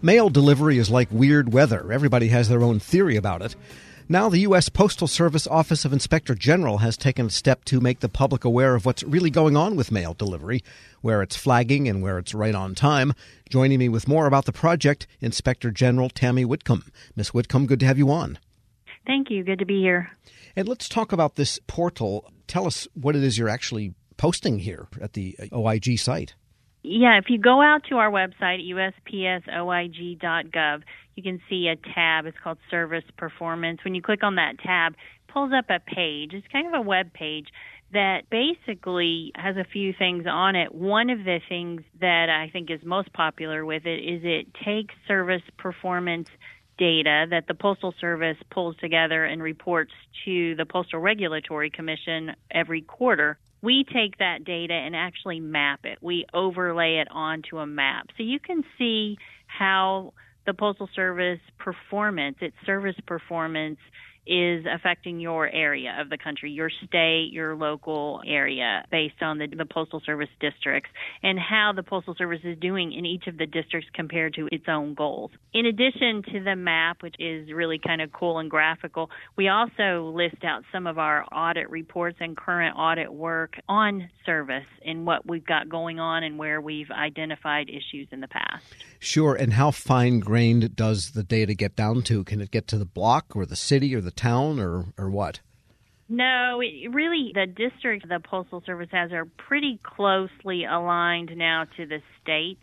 Mail delivery is like weird weather. Everybody has their own theory about it. Now the U.S. Postal Service Office of Inspector General has taken a step to make the public aware of what's really going on with mail delivery, where it's flagging and where it's right on time. Joining me with more about the project, Inspector General Tammy Whitcomb. Ms. Whitcomb, good to have you on. Thank you. Good to be here. And let's talk about this portal. Tell us what it is you're actually posting here at the OIG site. Yeah, if you go out to our website, uspsoig.gov, you can see a tab. It's called Service Performance. When you click on that tab, it pulls up a page. It's kind of a web page that basically has a few things on it. One of the things that I think is most popular with it is it takes service performance data that the Postal Service pulls together and reports to the Postal Regulatory Commission every quarter. We take that data and actually map it. We overlay it onto a map. So you can see how the Postal Service performance, its service performance, is affecting your area of the country, your state, your local area, based on the Postal Service districts, and how the Postal Service is doing in each of the districts compared to its own goals. In addition to the map, which is really kind of cool and graphical, we also list out some of our audit reports and current audit work on service and what we've got going on and where we've identified issues in the past. Sure. And how fine-grained does the data get down to? Can it get to the block or the city or the town or what? No, really, the districts the Postal Service has are pretty closely aligned now to the states.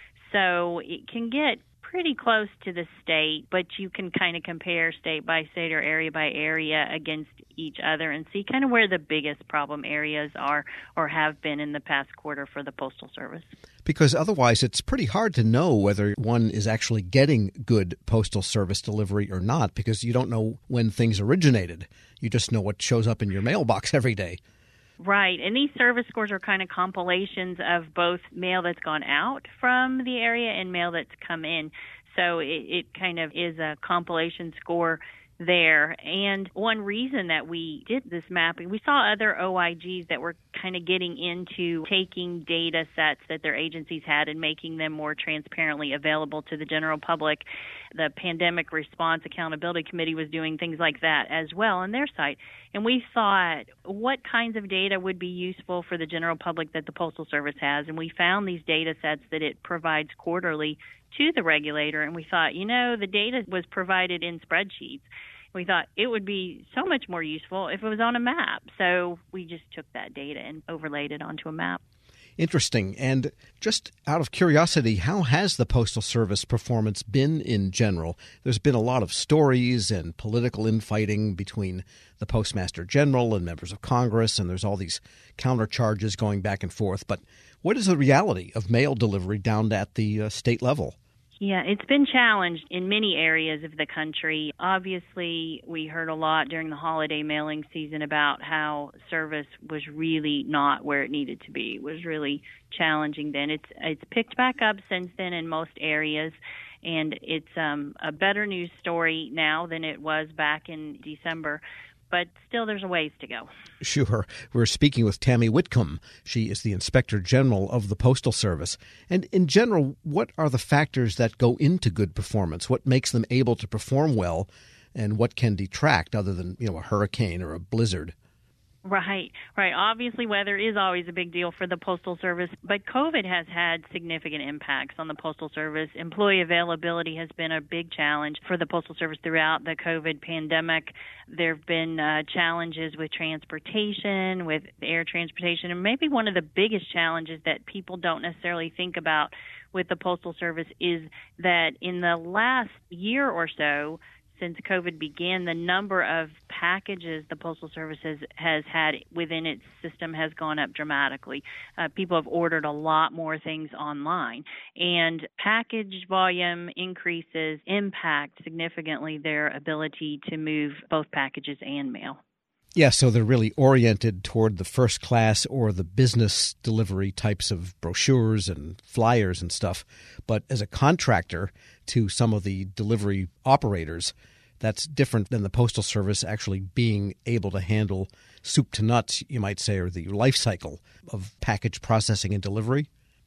So it can get pretty close to the state, but you can kind of compare state by state or area by area against each other and see kind of where the biggest problem areas are or have been in the past quarter for the Postal Service. Because otherwise it's pretty hard to know whether one is actually getting good Postal Service delivery or not, because you don't know when things originated. You just know what shows up in your mailbox every day. Right, and these service scores are kind of compilations of both mail that's gone out from the area and mail that's come in. So it kind of is a compilation score there. And one reason that we did this mapping, we saw other OIGs that were kind of getting into taking data sets that their agencies had and making them more transparently available to the general public. The Pandemic Response Accountability Committee was doing things like that as well on their site. And we thought, what kinds of data would be useful for the general public that the Postal Service has? And we found these data sets that it provides quarterly to the regulator. And we thought, the data was provided in spreadsheets. We thought it would be so much more useful if it was on a map. So we just took that data and overlaid it onto a map. Interesting. And just out of curiosity, how has the Postal Service performance been in general? There's been a lot of stories and political infighting between the Postmaster General and members of Congress, and there's all these countercharges going back and forth. But what is the reality of mail delivery down at the state level? Yeah, it's been challenged in many areas of the country. Obviously, we heard a lot during the holiday mailing season about how service was really not where it needed to be. It was really challenging then. It's picked back up since then in most areas, and it's a better news story now than it was back in December. But still, there's a ways to go. Sure. We're speaking with Tammy Whitcomb. She is the Inspector General of the Postal Service. And in general, what are the factors that go into good performance? What makes them able to perform well, and what can detract other than, a hurricane or a blizzard? Right. Obviously, weather is always a big deal for the Postal Service, but COVID has had significant impacts on the Postal Service. Employee availability has been a big challenge for the Postal Service throughout the COVID pandemic. There have been challenges with transportation, with air transportation, and maybe one of the biggest challenges that people don't necessarily think about with the Postal Service is that in the last year or so, since COVID began, the number of packages the Postal Service has had within its system has gone up dramatically. People have ordered a lot more things online, and package volume increases impact significantly their ability to move both packages and mail. Yeah, so they're really oriented toward the first class or the business delivery types of brochures and flyers and stuff. But as a contractor to some of the delivery operators, that's different than the Postal Service actually being able to handle soup to nuts, you might say, or the life cycle of package processing and delivery.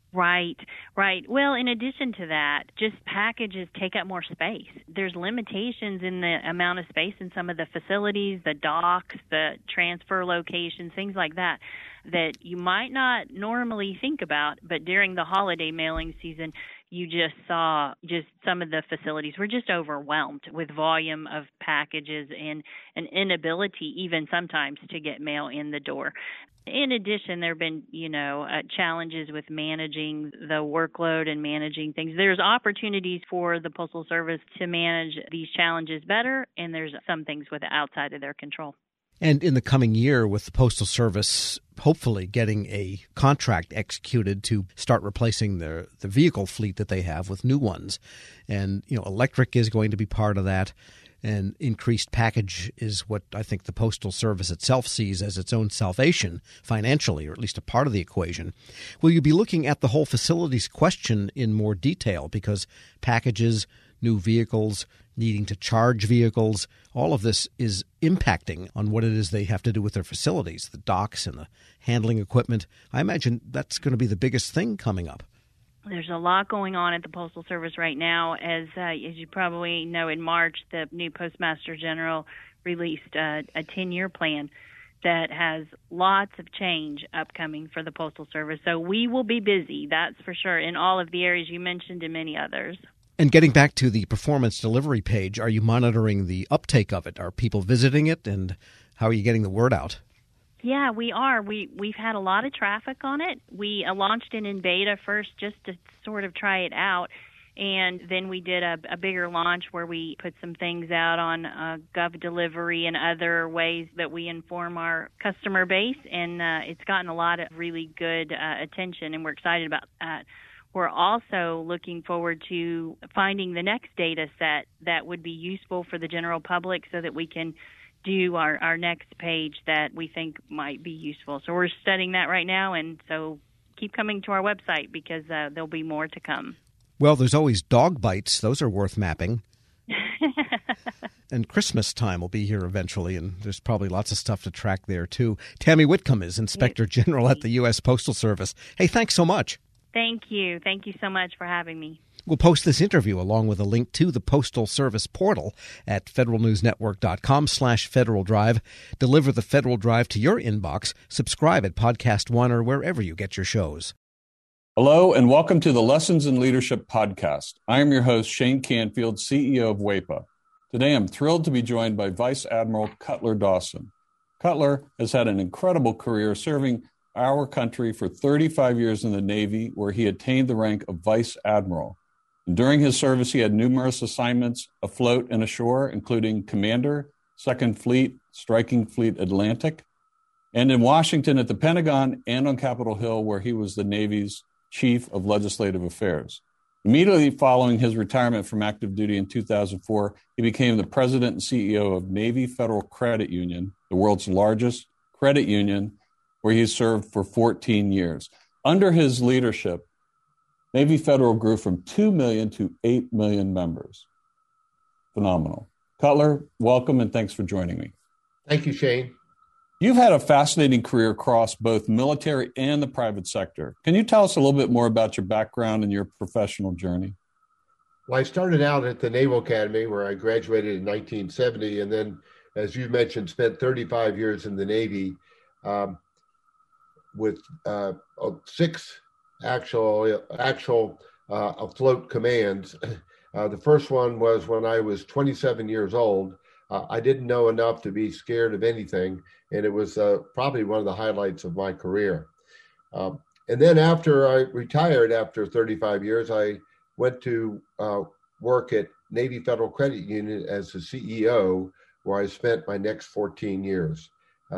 Right, right. Well, in addition to that, just packages take up more space. There's limitations in the amount of space in some of the facilities, the docks, the transfer locations, things like that, that you might not normally think about. But during the holiday mailing season, you just saw just some of the facilities were just overwhelmed with volume of packages and an inability even sometimes to get mail in the door. In addition, there have been, challenges with managing the workload and managing things. There's opportunities for the Postal Service to manage these challenges better, and there's some things outside of their control. And in the coming year, with the Postal Service hopefully getting a contract executed to start replacing the vehicle fleet that they have with new ones, and electric is going to be part of that. And increased package is what I think the Postal Service itself sees as its own salvation financially, or at least a part of the equation. Will you be looking at the whole facilities question in more detail? Because packages, new vehicles, needing to charge vehicles, all of this is impacting on what it is they have to do with their facilities, the docks and the handling equipment. I imagine that's going to be the biggest thing coming up. There's a lot going on at the Postal Service right now. As you probably know, in March, the new Postmaster General released a 10-year plan that has lots of change upcoming for the Postal Service. So we will be busy, that's for sure, in all of the areas you mentioned and many others. And getting back to the performance delivery page, are you monitoring the uptake of it? Are people visiting it, and how are you getting the word out? Yeah, we are. We've had a lot of traffic on it. We launched it in beta first just to sort of try it out, and then we did a bigger launch where we put some things out on Gov Delivery and other ways that we inform our customer base, and it's gotten a lot of really good attention, and we're excited about that. We're also looking forward to finding the next data set that would be useful for the general public so that we can do our next page that we think might be useful. So we're studying that right now, and so keep coming to our website because there'll be more to come. Well, there's always dog bites. Those are worth mapping. And Christmas time will be here eventually, and there's probably lots of stuff to track there, too. Tammy Whitcomb is Inspector General at the U.S. Postal Service. Hey, thanks so much. Thank you. Thank you so much for having me. We'll post this interview along with a link to the Postal Service portal at federalnewsnetwork.com/Federal Drive. Deliver the Federal Drive to your inbox. Subscribe at Podcast One or wherever you get your shows. Hello, and welcome to the Lessons in Leadership podcast. I am your host, Shane Canfield, CEO of WEPA. Today, I'm thrilled to be joined by Vice Admiral Cutler Dawson. Cutler has had an incredible career serving our country for 35 years in the Navy, where he attained the rank of Vice Admiral. And during his service, he had numerous assignments afloat and ashore, including Commander, 2nd Fleet, Striking Fleet Atlantic, and in Washington at the Pentagon and on Capitol Hill, where he was the Navy's Chief of Legislative Affairs. Immediately following his retirement from active duty in 2004, he became the president and CEO of Navy Federal Credit Union, the world's largest credit union, where he served for 14 years. Under his leadership, Navy Federal grew from 2 million to 8 million members. Phenomenal. Cutler, welcome and thanks for joining me. Thank you, Shane. You've had a fascinating career across both military and the private sector. Can you tell us a little bit more about your background and your professional journey? Well, I started out at the Naval Academy, where I graduated in 1970, and then, as you mentioned, spent 35 years in the Navy with 6 actual afloat commands. The first one was when I was 27 years old. I didn't know enough to be scared of anything, and it was probably one of the highlights of my career. And then after I retired after 35 years, I went to work at Navy Federal Credit Union as the CEO, where I spent my next 14 years.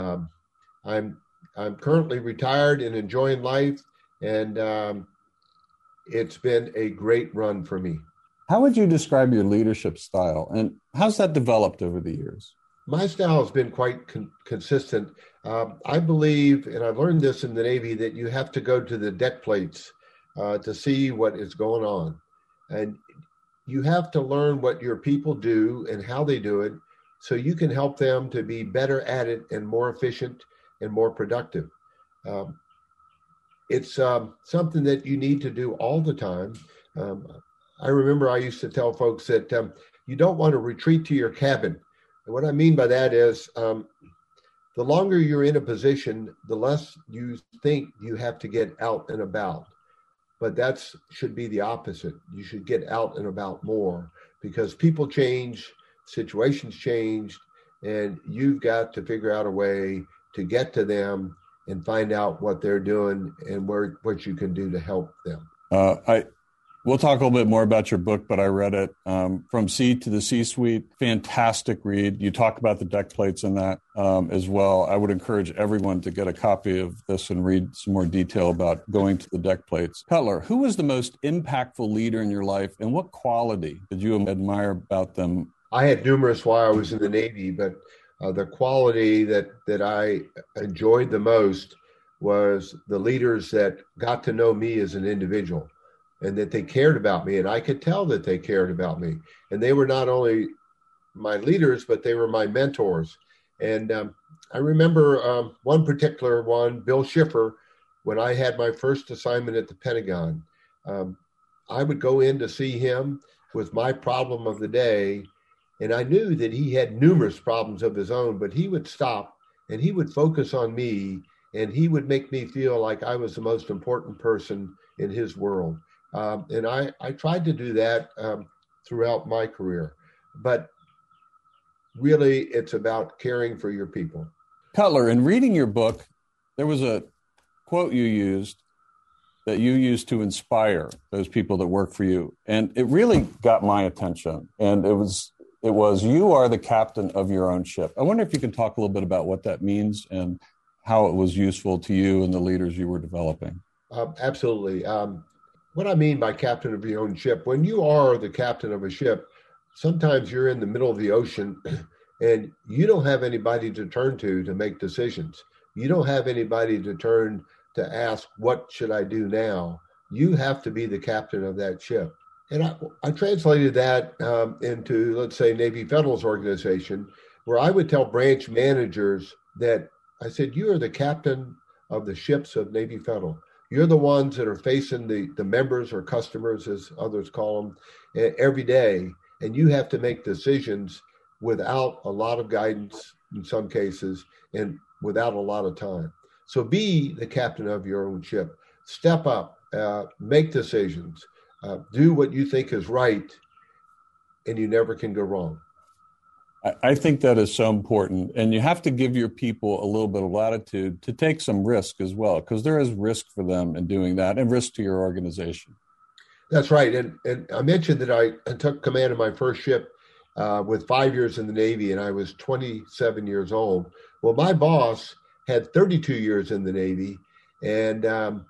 I'm currently retired and enjoying life, and it's been a great run for me. How would you describe your leadership style, and how's that developed over the years? My style has been quite consistent. I believe, and I've learned this in the Navy, that you have to go to the deck plates to see what is going on. And you have to learn what your people do and how they do it, so you can help them to be better at it and more efficient and more productive. it's something that you need to do all the time. I remember I used to tell folks that you don't want to retreat to your cabin. And what I mean by that is the longer you're in a position, the less you think you have to get out and about. But that should be the opposite. You should get out and about more because people change, situations change, and you've got to figure out a way to get to them and find out what they're doing and what you can do to help them. We'll talk a little bit more about your book, but I read it, From Seed to the C-Suite. Fantastic read. You talk about the deck plates in that as well. I would encourage everyone to get a copy of this and read some more detail about going to the deck plates. Cutler, who was the most impactful leader in your life, and what quality did you admire about them? I had numerous while I was in the Navy, but the quality that I enjoyed the most was the leaders that got to know me as an individual, and that they cared about me. And I could tell that they cared about me. And they were not only my leaders, but they were my mentors. And I remember one particular one, Bill Schiffer, when I had my first assignment at the Pentagon. I would go in to see him with my problem of the day. And I knew that he had numerous problems of his own, but he would stop and he would focus on me, and he would make me feel like I was the most important person in his world. And I tried to do that throughout my career, but really it's about caring for your people. Cutler, in reading your book, there was a quote you used to inspire those people that work for you. And it really got my attention. And it was, you are the captain of your own ship. I wonder if you can talk a little bit about what that means and how it was useful to you and the leaders you were developing. Absolutely. What I mean by captain of your own ship, when you are the captain of a ship, sometimes you're in the middle of the ocean and you don't have anybody to turn to make decisions. You don't have anybody to turn to ask, what should I do now? You have to be the captain of that ship. And I translated that into, let's say, Navy Federal's organization, where I would tell branch managers that I said, you are the captain of the ships of Navy Federal. You're the ones that are facing the members or customers, as others call them, every day. And you have to make decisions without a lot of guidance in some cases and without a lot of time. So be the captain of your own ship. Step up, make decisions, do what you think is right, and you never can go wrong. I think that is so important. And you have to give your people a little bit of latitude to take some risk as well, because there is risk for them in doing that and risk to your organization. That's right. And I mentioned that I took command of my first ship with 5 years in the Navy, and I was 27 years old. Well, my boss had 32 years in the Navy, and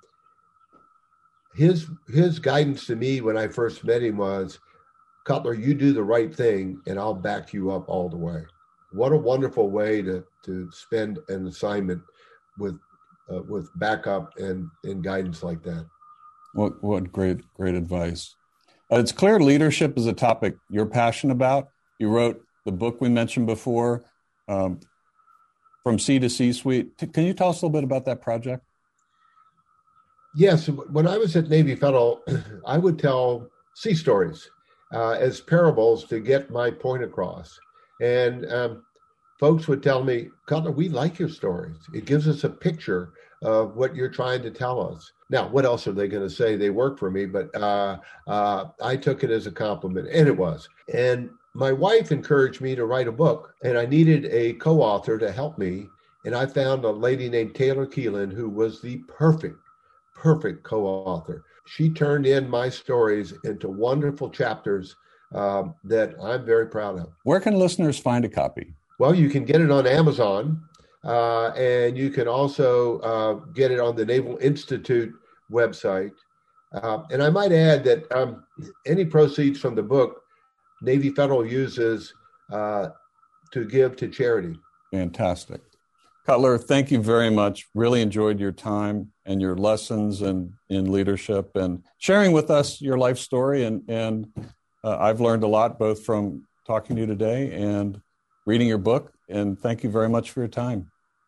his guidance to me when I first met him was, Cutler, you do the right thing and I'll back you up all the way. What a wonderful way to spend an assignment with backup and guidance like that. What great advice. It's clear leadership is a topic you're passionate about. You wrote the book we mentioned before, From C to C-Suite. Can you tell us a little bit about that project? Yes. When I was at Navy Federal, I would tell sea stories as parables to get my point across. And folks would tell me, Cutler, we like your stories. It gives us a picture of what you're trying to tell us. Now, what else are they going to say? They work for me, but I took it as a compliment, and it was. And my wife encouraged me to write a book, and I needed a co-author to help me. And I found a lady named Taylor Keelan, who was the perfect co-author. She turned in my stories into wonderful chapters that I'm very proud of. Where can listeners find a copy? Well, you can get it on Amazon, and you can also get it on the Naval Institute website. And I might add that any proceeds from the book, Navy Federal uses to give to charity. Fantastic. Cutler, thank you very much. Really enjoyed your time and your lessons in leadership and sharing with us your life story. And I've learned a lot, both from talking to you today and reading your book. And thank you very much for your time.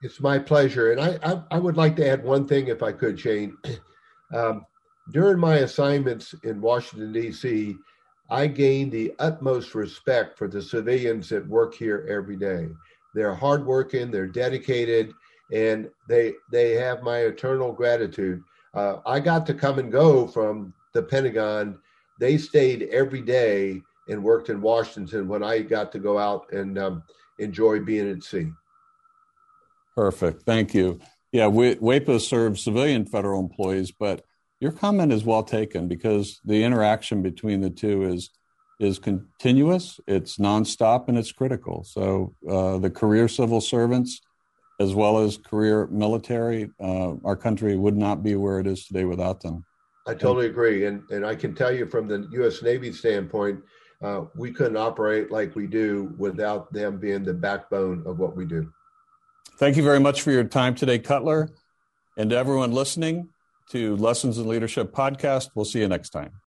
It's my pleasure. And I would like to add one thing, if I could, Shane. During my assignments in Washington, D.C., I gained the utmost respect for the civilians that work here every day. They're hardworking, they're dedicated, and they have my eternal gratitude. I got to come and go from the Pentagon. They stayed every day and worked in Washington when I got to go out and enjoy being at sea. Perfect. Thank you. Yeah, WEPA serves civilian federal employees, but your comment is well taken because the interaction between the two is continuous, it's nonstop, and it's critical. So the career civil servants, as well as career military, our country would not be where it is today without them. I totally agree. And I can tell you from the U.S. Navy standpoint, we couldn't operate like we do without them being the backbone of what we do. Thank you very much for your time today, Cutler. And to everyone listening to Lessons in Leadership podcast, we'll see you next time.